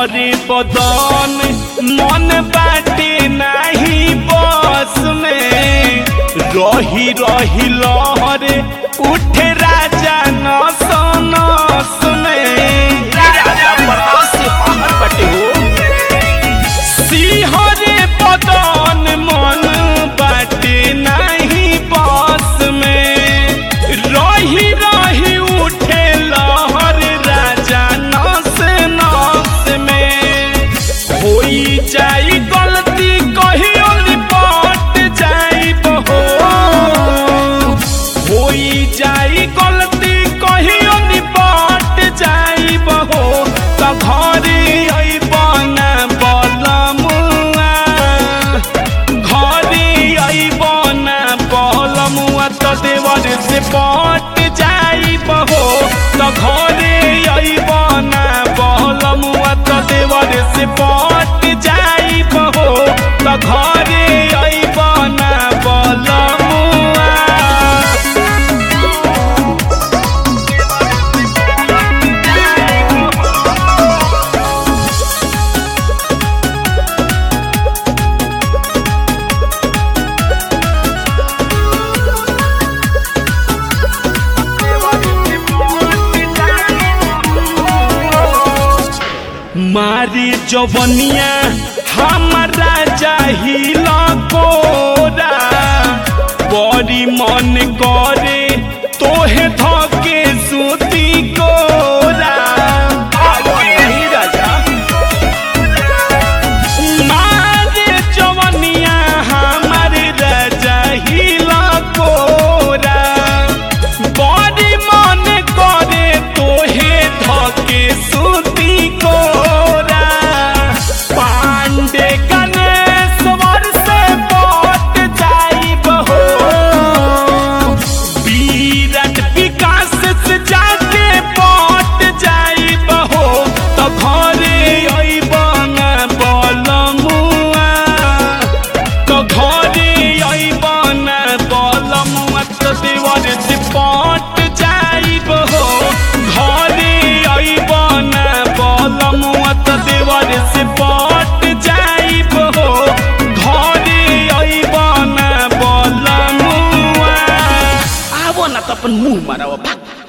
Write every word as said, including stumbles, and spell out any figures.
सिहरे बदन मन बाटे नहीं बस में रही रही लहरे उठे राजा नस नस में राजा परवास से बाहर बटे हो सिहरे बदन मन बाटे नहीं बस में रही रही उठे लहर राजा नस नस में होई जाई गलती कहियो निपट जाई बहो होई जाई गलती कहियो निपट जाई बहो त घरे अइबना बलमुआ घरे अइबना बलमुआ त देवर से पट जाई बहो त घरे अइबना बलमुआ त देवर से पट जाई बहो त घरे अइबना बलमुआ मारी जवनिया हमारा चाहिला कोरा बड़ी मन करे तोहे धके सूती कोरा राजा मारी जवनिया हमारे राजा हिला कोरा बड़ी मन करे तोहे धके सूती कोरा पांडे गणेश्वर से पट जाई बहो विराट विकास से जाके पट जाई बहो तो घरे अइबना बलमुआ तो घरे अइबना बलमुआ तो देवर से पट जाई बहो घरे अइबना बलमुआ तो देवर से पट जाई बहो घरे अइबना बलमुआ आवो ना त अपन मुंह माराओ भाग।